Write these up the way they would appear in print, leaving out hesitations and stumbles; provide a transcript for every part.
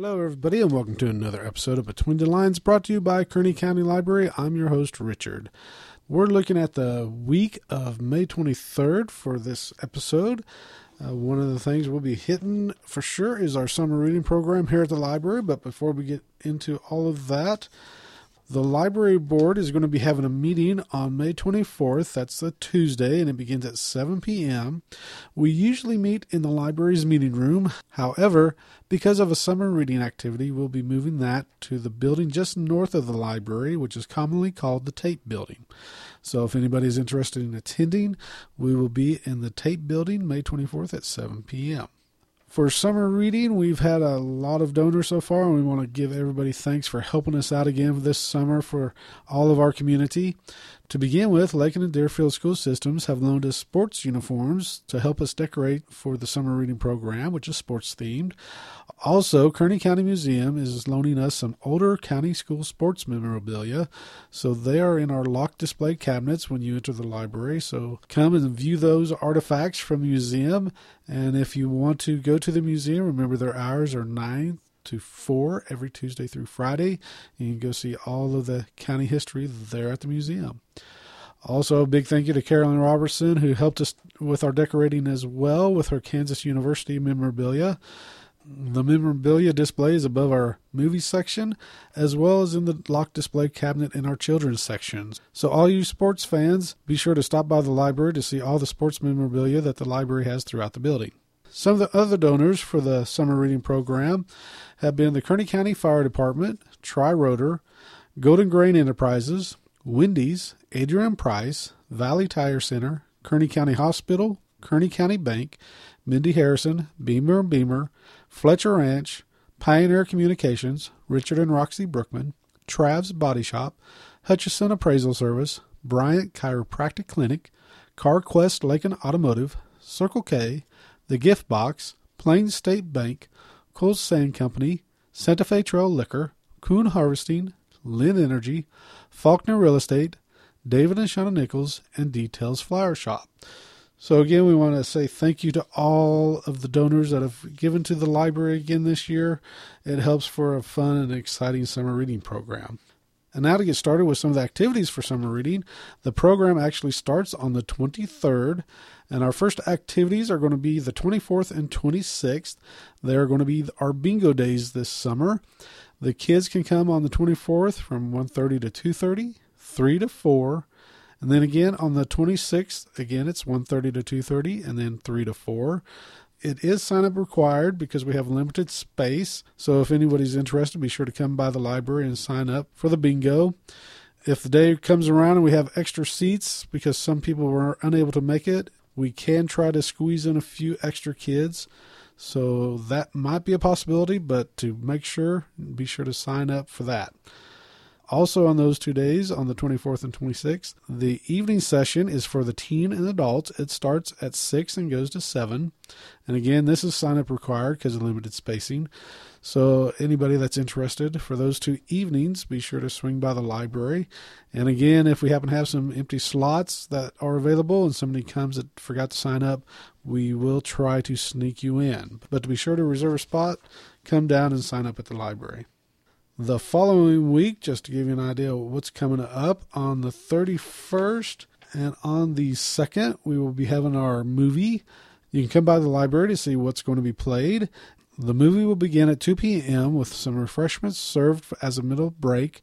Hello, everybody, and welcome to another episode of Between the Lines, brought to you by Kearney County Library. I'm your host, Richard. We're looking at the week of May 23rd for this episode. One of the things we'll be hitting for sure is our summer reading program here at the library, but before we get into all of that, the library board is going to be having a meeting on May 24th. That's a Tuesday, and it begins at 7 p.m. We usually meet in the library's meeting room. However, because of a summer reading activity, we'll be moving that to the building just north of the library, which is commonly called the Tate Building. So if anybody is interested in attending, we will be in the Tate Building May 24th at 7 p.m. For summer reading, we've had a lot of donors so far, and we want to give everybody thanks for helping us out again this summer for all of our community. To begin with, Lakin and Deerfield School Systems have loaned us sports uniforms to help us decorate for the summer reading program, which is sports themed. Also, Kearney County Museum is loaning us some older county school sports memorabilia, so they are in our locked display cabinets when you enter the library. So come and view those artifacts from the museum, and if you want to go to the museum, remember their hours are 9 to 4 every Tuesday through Friday. You can go see all of the county history there at the museum. Also, a big thank you to Carolyn Robertson, who helped us with our decorating as well with her Kansas University memorabilia. The memorabilia display is above our movie section, as well as in the locked display cabinet in our children's sections. So all you sports fans, be sure to stop by the library to see all the sports memorabilia that the library has throughout the building. Some of the other donors for the summer reading program have been the Kearney County Fire Department, Tri-Rotor, Golden Grain Enterprises, Wendy's, Adrian Price, Valley Tire Center, Kearney County Hospital, Kearney County Bank, Mindy Harrison, Beamer & Beamer, Fletcher Ranch, Pioneer Communications, Richard and Roxy Brookman, Trav's Body Shop, Hutchison Appraisal Service, Bryant Chiropractic Clinic, CarQuest Lakin Automotive, Circle K, The Gift Box, Plains State Bank, Coles Sand Company, Santa Fe Trail Liquor, Kuhn Harvesting, Lynn Energy, Faulkner Real Estate, David and Shauna Nichols, and Details Flower Shop. So again, we want to say thank you to all of the donors that have given to the library again this year. It helps for a fun and exciting summer reading program. And now to get started with some of the activities for summer reading, the program actually starts on the 23rd, and our first activities are going to be the 24th and 26th. They are going to be our bingo days this summer. The kids can come on the 24th from 1:30 to 2:30, 3 to 4, and then again on the 26th, again it's 1:30 to 2:30, and then 3 to 4. It is sign-up required because we have limited space, so if anybody's interested, be sure to come by the library and sign up for the bingo. If the day comes around and we have extra seats because some people were unable to make it, we can try to squeeze in a few extra kids. So that might be a possibility, but to make sure, be sure to sign up for that. Also on those 2 days, on the 24th and 26th, the evening session is for the teen and adults. It starts at 6 and goes to 7. And again, this is sign-up required because of limited spacing. So anybody that's interested for those 2 evenings, be sure to swing by the library. And again, if we happen to have some empty slots that are available and somebody comes that forgot to sign up, we will try to sneak you in. But to be sure to reserve a spot, come down and sign up at the library. The following week, just to give you an idea of what's coming up, on the 31st and on the 2nd, we will be having our movie. You can come by the library to see what's going to be played. The movie will begin at 2 p.m. with some refreshments served as a middle break.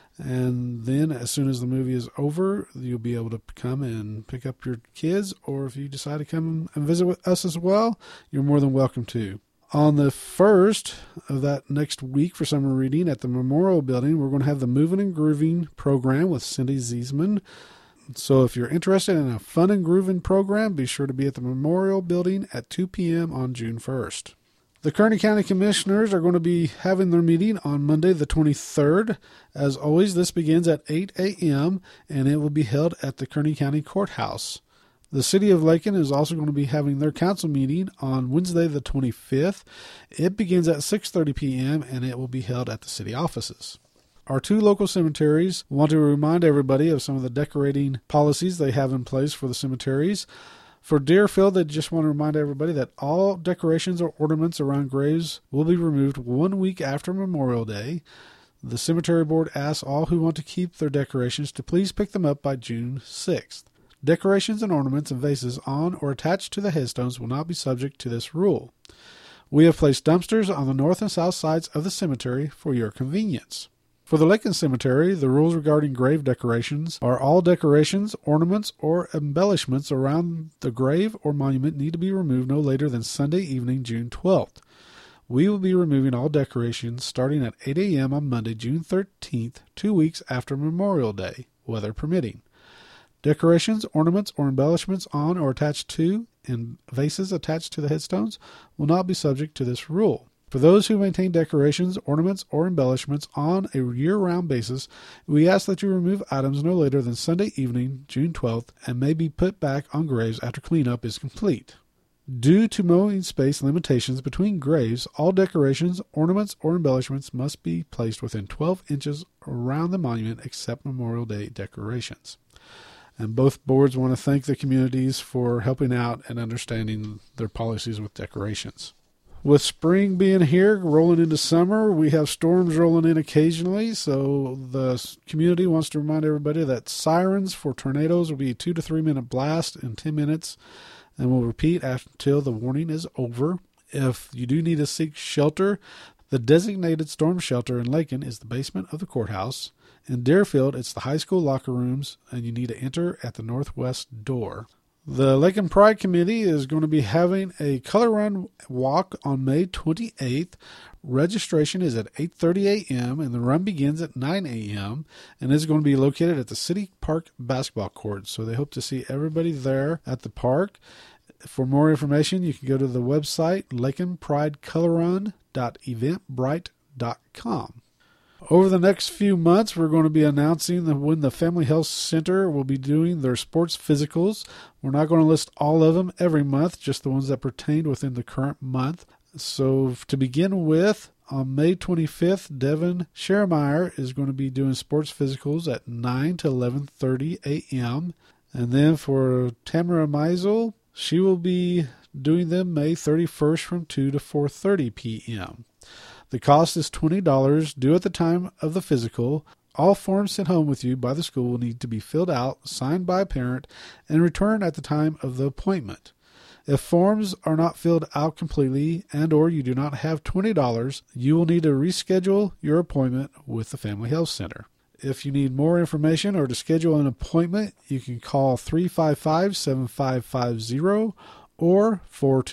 And then as soon as the movie is over, you'll be able to come and pick up your kids. Or if you decide to come and visit with us as well, you're more than welcome to. On the 1st of that next week for summer reading at the Memorial Building, we're going to have the Moving and Grooving program with Cindy Ziesman. So if you're interested in a fun and grooving program, be sure to be at the Memorial Building at 2 p.m. on June 1st. The Kearney County Commissioners are going to be having their meeting on Monday the 23rd. As always, this begins at 8 a.m. and it will be held at the Kearney County Courthouse. The City of Lakin is also going to be having their council meeting on Wednesday the 25th. It begins at 6:30 p.m. and it will be held at the city offices. Our 2 local cemeteries want to remind everybody of some of the decorating policies they have in place for the cemeteries. For Deerfield, they just want to remind everybody that all decorations or ornaments around graves will be removed 1 week after Memorial Day. The cemetery board asks all who want to keep their decorations to please pick them up by June 6th. Decorations and ornaments and vases on or attached to the headstones will not be subject to this rule. We have placed dumpsters on the north and south sides of the cemetery for your convenience. For the Lakin Cemetery, the rules regarding grave decorations are all decorations, ornaments, or embellishments around the grave or monument need to be removed no later than Sunday evening, June 12th. We will be removing all decorations starting at 8 a.m. on Monday, June 13th, 2 weeks after Memorial Day, weather permitting. Decorations, ornaments, or embellishments on or attached to, and vases attached to the headstones will not be subject to this rule. For those who maintain decorations, ornaments, or embellishments on a year-round basis, we ask that you remove items no later than Sunday evening, June 12th, and may be put back on graves after cleanup is complete. Due to mowing space limitations between graves, all decorations, ornaments, or embellishments must be placed within 12 inches around the monument except Memorial Day decorations. And both boards want to thank the communities for helping out and understanding their policies with decorations. With spring being here, rolling into summer, we have storms rolling in occasionally, so the community wants to remind everybody that sirens for tornadoes will be 2 to 3 minute blast in 10 minutes and will repeat until the warning is over. If you do need to seek shelter, the designated storm shelter in Lakin is the basement of the courthouse. In Deerfield, it's the high school locker rooms, and you need to enter at the northwest door. The Lakin Pride Committee is going to be having a color run walk on May 28th. Registration is at 8:30 a.m. and the run begins at 9 a.m. and is going to be located at the City Park basketball court. So they hope to see everybody there at the park. For more information, you can go to the website lakinpridecolorrun.eventbrite.com. Over the next few months, we're going to be announcing when the Family Health Center will be doing their sports physicals. We're not going to list all of them every month, just the ones that pertain within the current month. So to begin with, on May 25th, Devin Schermeyer is going to be doing sports physicals at 9 to 11:30 a.m. And then for Tamara Meisel, she will be doing them May 31st from 2 to 4:30 p.m. The cost is $20 due at the time of the physical. All forms sent home with you by the school will need to be filled out, signed by a parent, and returned at the time of the appointment. If forms are not filled out completely and or you do not have $20, you will need to reschedule your appointment with the Family Health Center. If you need more information or to schedule an appointment, you can call 355-7550 or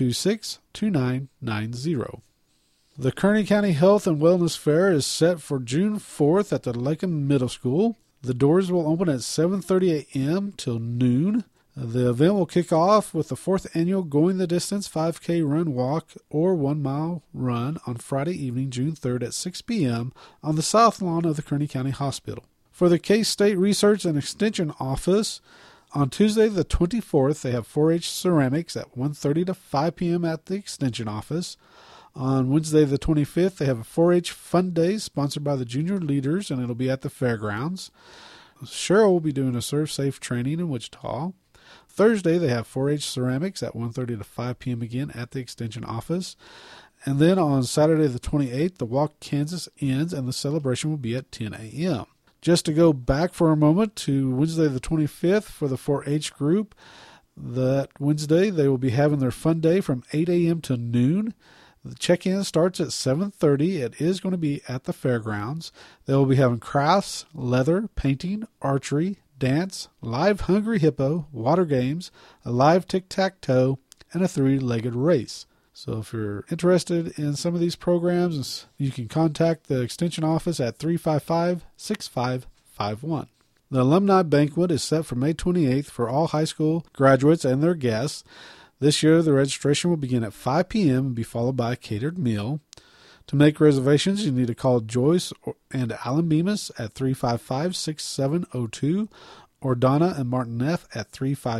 426-2990. The Kearney County Health and Wellness Fair is set for June 4th at the Lakin Middle School. The doors will open at 7:30 a.m. till noon. The event will kick off with the 4th annual Going the Distance 5K Run Walk or 1 mile run on Friday evening, June 3rd at 6 p.m. on the south lawn of the Kearney County Hospital. For the K-State Research and Extension Office, on Tuesday the 24th, they have 4-H ceramics at 1:30 to 5 p.m. at the Extension Office. On Wednesday the 25th, they have a 4-H Fun Day sponsored by the Junior Leaders, and it'll be at the fairgrounds. Cheryl will be doing a Serve Safe training in Wichita. Thursday, they have 4-H ceramics at 1:30 to 5 p.m. again at the Extension Office. And then on Saturday the 28th, the Walk Kansas ends, and the celebration will be at 10 a.m. Just to go back for a moment to Wednesday the 25th for the 4-H group, that Wednesday they will be having their Fun Day from 8 a.m. to noon. The check-in starts at 7:30. It is going to be at the fairgrounds. They will be having crafts, leather, painting, archery, dance, live Hungry Hippo, water games, a live tic-tac-toe, and a 3-legged race. So if you're interested in some of these programs, you can contact the Extension Office at 355-6551. The Alumni Banquet is set for May 28th for all high school graduates and their guests. This year, the registration will begin at 5 p.m. and be followed by a catered meal. To make reservations, you need to call Joyce and Alan Bemis at 355-6702 or Donna and Martin Neff at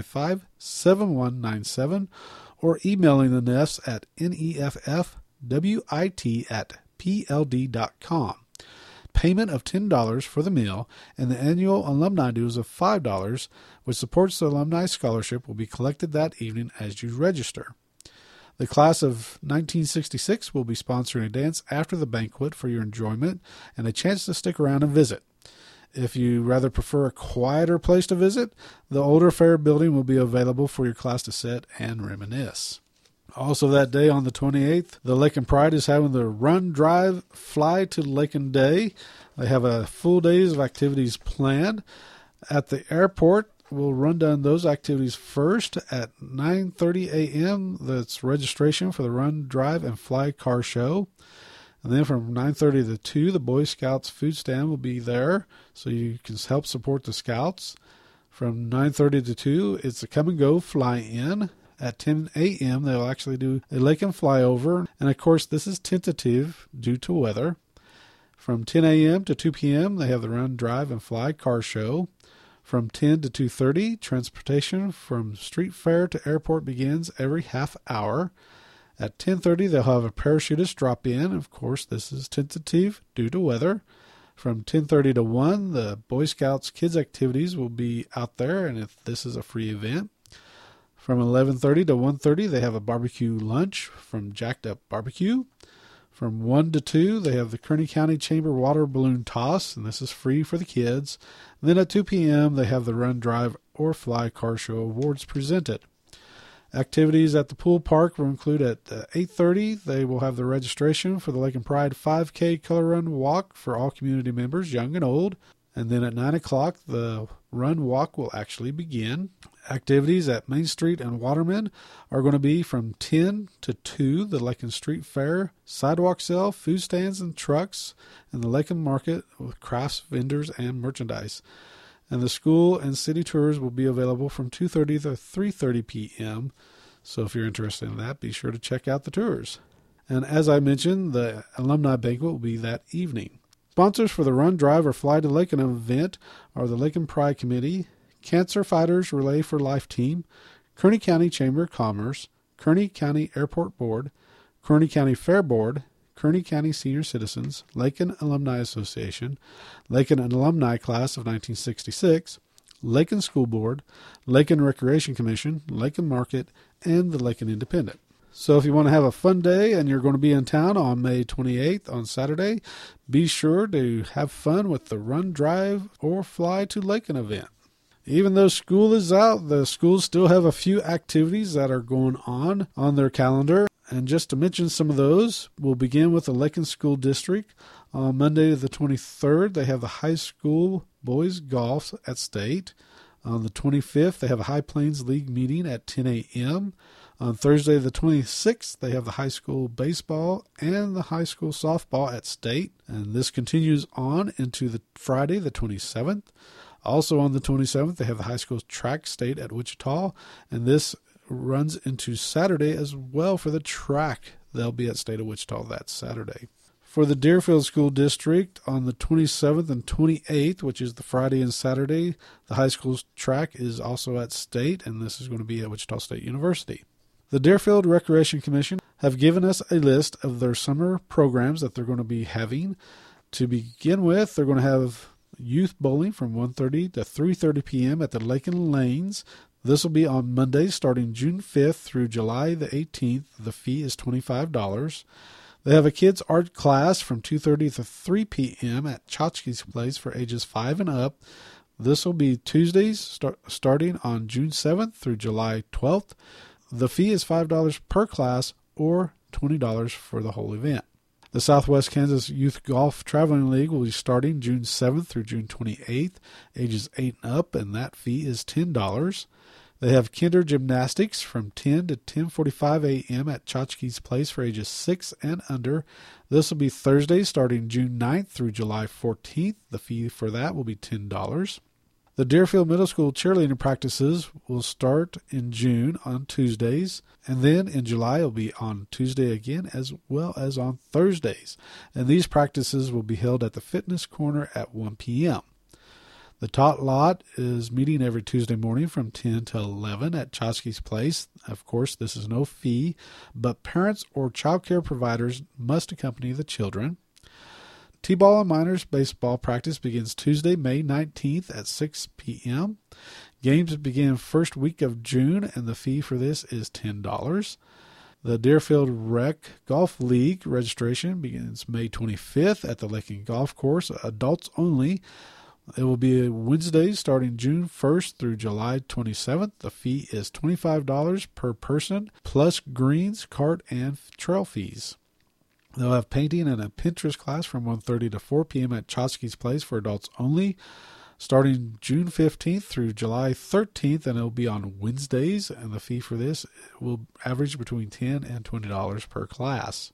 355-7197 or emailing the Neffs at neffwit@pld.com. payment of $10 for the meal, and the annual alumni dues of $5, which supports the alumni scholarship, will be collected that evening as you register. The class of 1966 will be sponsoring a dance after the banquet for your enjoyment and a chance to stick around and visit. If you rather prefer a quieter place to visit, the older fair building will be available for your class to sit and reminisce. Also that day on the 28th, the Lakin Pride is having the Run, Drive, Fly to Lakin Day. They have a full days of activities planned. At the airport, we'll run down those activities first at 9:30 a.m. That's registration for the Run, Drive, and Fly car show. And then from 9:30 to 2, the Boy Scouts food stand will be there, so you can help support the Scouts. From 9:30 to 2, it's a come and go fly in. At 10 a.m., they'll actually do a Lakin flyover, and of course, this is tentative due to weather. From 10 a.m. to 2 p.m., they have the Run, Drive, and Fly car show. From 10 to 2:30, transportation from street fair to airport begins every half hour. At 10:30, they'll have a parachutist drop in. Of course, this is tentative due to weather. From 10:30 to 1, the Boy Scouts kids activities will be out there, and if this is a free event. From 11:30 to 1:30, they have a barbecue lunch from Jacked Up Barbecue. From 1 to 2, they have the Kearney County Chamber water balloon toss, and this is free for the kids. And then at 2 p.m., they have the Run, Drive, or Fly car show awards presented. Activities at the pool park will include at 8:30, they will have the registration for the Lakin Pride 5K Color Run Walk for all community members, young and old. And then at 9 o'clock, the run walk will actually begin. Activities at Main Street and Waterman are going to be from 10 to 2, the Lakin Street Fair, sidewalk sale, food stands and trucks, and the Lakin Market with crafts, vendors, and merchandise. And the school and city tours will be available from 2:30 to 3:30 p.m. So if you're interested in that, be sure to check out the tours. And as I mentioned, the alumni banquet will be that evening. Sponsors for the Run, Drive, or Fly to Lakin event are the Lakin Pride Committee, Cancer Fighters Relay for Life Team, Kearney County Chamber of Commerce, Kearney County Airport Board, Kearney County Fair Board, Kearney County Senior Citizens, Lakin Alumni Association, Lakin Alumni Class of 1966, Lakin School Board, Lakin Recreation Commission, Lakin Market, and the Lakin Independent. So if you want to have a fun day and you're going to be in town on May 28th on Saturday, be sure to have fun with the Run, Drive, or Fly to Lakin event. Even though school is out, the schools still have a few activities that are going on their calendar. And just to mention some of those, we'll begin with the Lakin School District. On Monday the 23rd, they have the high school boys golf at State. On the 25th, they have a High Plains League meeting at 10 a.m. On Thursday the 26th, they have the high school baseball and the high school softball at State. And this continues on into the Friday the 27th. Also on the 27th, they have the high school track State at Wichita. And this runs into Saturday as well for the track. They'll be at State of Wichita that Saturday. For the Deerfield School District, on the 27th and 28th, which is the Friday and Saturday, the high school track is also at State, and this is going to be at Wichita State University. The Deerfield Recreation Commission have given us a list of their summer programs that they're going to be having. To begin with, they're going to have youth bowling from 1:30 to 3:30 p.m. at the Lakin Lanes. This will be on Monday starting June 5th through July the 18th. The fee is $25. They have a kids' art class from 2:30 to 3 p.m. at Chotchkie's Place for ages 5 and up. This will be Tuesdays starting on June 7th through July 12th. The fee is $5 per class or $20 for the whole event. The Southwest Kansas Youth Golf Traveling League will be starting June 7th through June 28th, ages 8 and up, and that fee is $10. They have kinder gymnastics from 10 to 10:45 a.m. at Chotchkie's Place for ages 6 and under. This will be Thursday starting June 9th through July 14th. The fee for that will be $10. The Deerfield Middle School cheerleading practices will start in June on Tuesdays, and then in July it will be on Tuesday again as well as on Thursdays. And these practices will be held at the Fitness Corner at 1 p.m. The Tot Lot is meeting every Tuesday morning from 10 to 11 at Chotchkie's Place. Of course, this is no fee, but parents or child care providers must accompany the children. T-ball and minors baseball practice begins Tuesday, May 19th at 6 p.m. Games begin first week of June, and the fee for this is $10. The Deerfield Rec Golf League registration begins May 25th at the Lakin Golf Course, adults only. It will be Wednesdays starting June 1st through July 27th. The fee is $25 per person, plus greens, cart, and trail fees. They'll have painting and a Pinterest class from 1:30 to 4 p.m. at Chotsky's Place for adults only, starting June 15th through July 13th, and it'll be on Wednesdays, and the fee for this will average between $10 and $20 per class.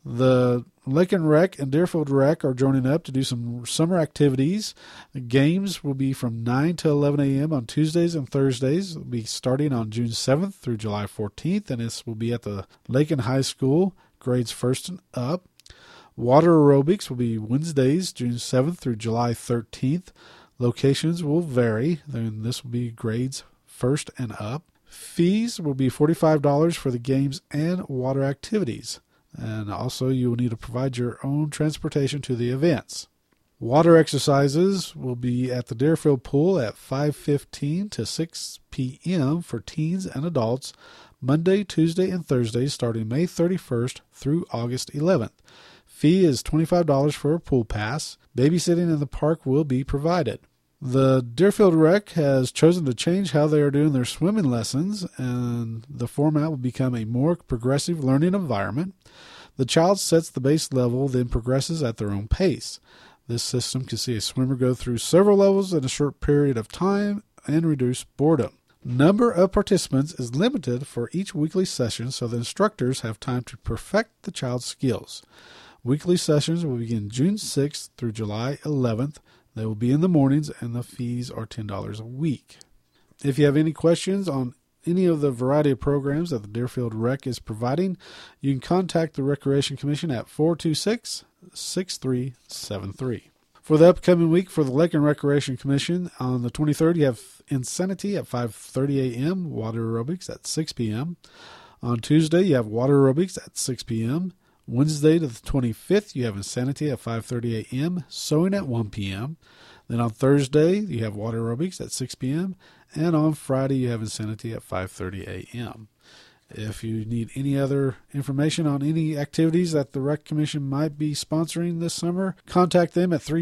The Lakin Rec and Deerfield Rec are joining up to do some summer activities. The games will be from 9 to 11 a.m. on Tuesdays and Thursdays. It'll be starting on June 7th through July 14th, and this will be at the Lakin High School, grades 1st and up. Water aerobics will be Wednesdays, June 7th through July 13th. Locations will vary, then this will be grades 1st and up. Fees will be $45 for the games and water activities. And also you will need to provide your own transportation to the events. Water exercises will be at the Deerfield Pool at 5:15 to 6 p.m. for teens and adults, Monday, Tuesday, and Thursday starting May 31st through August 11th. Fee is $25 for a pool pass. Babysitting in the park will be provided. The Deerfield Rec has chosen to change how they are doing their swimming lessons, and the format will become a more progressive learning environment. The child sets the base level, then progresses at their own pace. This system can see a swimmer go through several levels in a short period of time and reduce boredom. Number of participants is limited for each weekly session, so the instructors have time to perfect the child's skills. Weekly sessions will begin June 6th through July 11th. They will be in the mornings, and the fees are $10 a week. If you have any questions on any of the variety of programs that the Deerfield Rec is providing, you can contact the Recreation Commission at 426-6373. For the upcoming week for the Lakin Recreation Commission, on the 23rd, you have Insanity at 5:30 a.m., water aerobics at 6 p.m. On Tuesday, you have water aerobics at 6 p.m. Wednesday to the 25th, you have Insanity at 5:30 a.m., sewing at 1 p.m. Then on Thursday, you have water aerobics at 6 p.m. And on Friday, you have Insanity at 5:30 a.m. If you need any other information on any activities that the Rec Commission might be sponsoring this summer, contact them at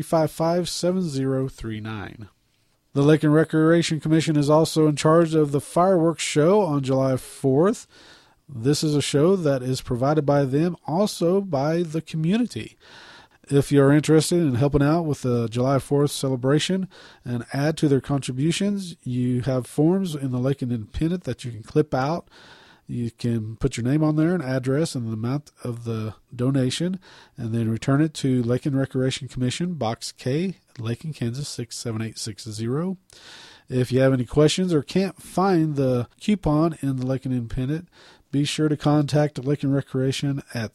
355-7039. The Lakin Recreation Commission is also in charge of the fireworks show on July 4th. This is a show that is provided by them, also by the community. If you're interested in helping out with the July 4th celebration and add to their contributions, you have forms in the Lakin Independent that you can clip out. You can put your name on there, an address, and the amount of the donation, and then return it to Lakin Recreation Commission, Box K, Lakin, Kansas 67860. If you have any questions or can't find the coupon in the Lakin Independent, be sure to contact the Lakin Recreation at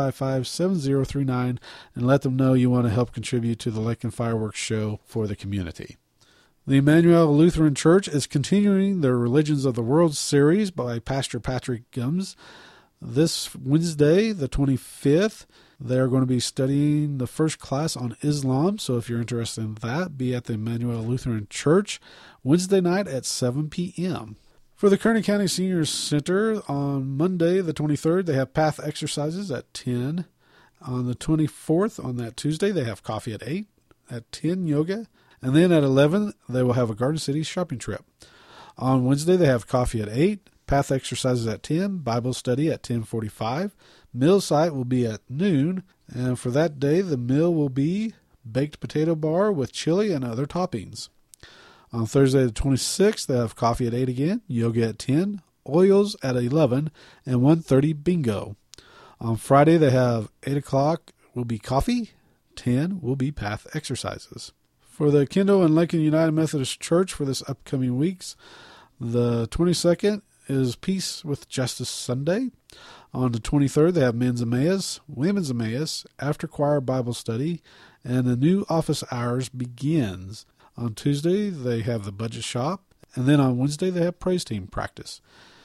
355-7039 and let them know you want to help contribute to the Lakin Fireworks Show for the community. The Emmanuel Lutheran Church is continuing their Religions of the World series by Pastor Patrick Gumbs. This Wednesday, the 25th, they're going to be studying the first class on Islam. So if you're interested in that, be at the Emmanuel Lutheran Church Wednesday night at 7 p.m. For the Kearney County Senior Center, on Monday, the 23rd, they have path exercises at 10. On the 24th, on that Tuesday, they have coffee at 8. At 10, yoga. And then at 11, they will have a Garden City shopping trip. On Wednesday, they have coffee at 8, path exercises at 10, Bible study at 10:45. Meal site will be at noon, and for that day, the meal will be baked potato bar with chili and other toppings. On Thursday, the 26th, they have coffee at 8 again, yoga at 10, oils at 11, and 1:30 bingo. On Friday, they have 8 o'clock will be coffee, 10 will be path exercises. For the Kendall and Lakin United Methodist Church for this upcoming weeks, the 22nd is Peace with Justice Sunday. On the 23rd, they have Men's Emmaus, Women's Emmaus, After Choir Bible Study, and the new office hours begins. On Tuesday, they have the Budget Shop, and then on Wednesday, they have Praise Team practice.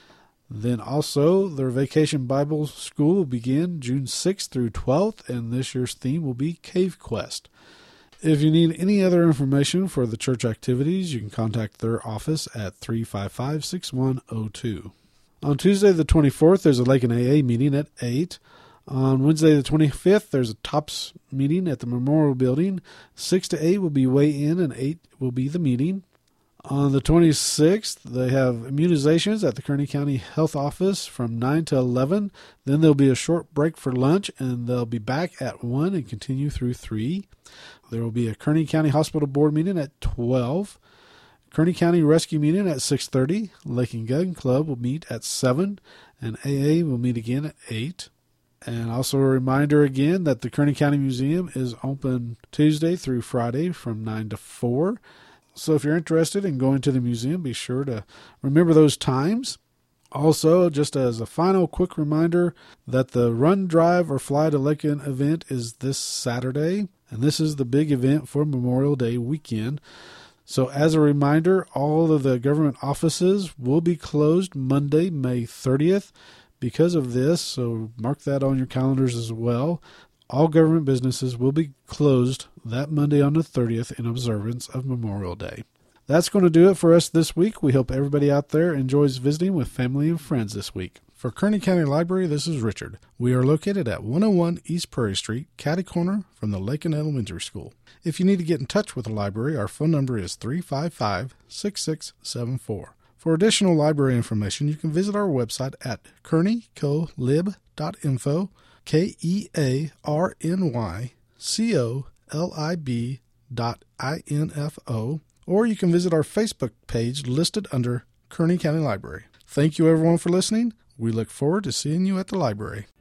Then also, their Vacation Bible School will begin June 6th through 12th, and this year's theme will be Cave Quest. If you need any other information for the church activities, you can contact their office at 355-6102. On Tuesday the 24th, there's a Lakin AA meeting at 8. On Wednesday the 25th, there's a TOPS meeting at the Memorial Building. 6 to 8 will be weigh-in, and 8 will be the meeting. On the 26th, they have immunizations at the Kearney County Health Office from 9 to 11. Then there'll be a short break for lunch, and they'll be back at 1 and continue through 3. There will be a Kearney County Hospital Board meeting at 12. Kearney County Rescue meeting at 6:30. Lake and Gun Club will meet at 7, and AA will meet again at 8. And also a reminder again that the Kearney County Museum is open Tuesday through Friday from 9 to 4. So if you're interested in going to the museum, be sure to remember those times. Also, just as a final quick reminder that the Run, Drive, or Fly to Lakin event is this Saturday, and this is the big event for Memorial Day weekend. So as a reminder, all of the government offices will be closed Monday, May 30th because of this, so mark that on your calendars as well. All government businesses will be closed that Monday on the 30th in observance of Memorial Day. That's going to do it for us this week. We hope everybody out there enjoys visiting with family and friends this week. For Kearney County Library, this is Richard. We are located at 101 East Prairie Street, catty corner from the Lakin Elementary School. If you need to get in touch with the library, our phone number is 355-6674. For additional library information, you can visit our website at kearneycolib.info, kearnycolib.info, or you can visit our Facebook page listed under Kearney County Library. Thank you everyone for listening. We look forward to seeing you at the library.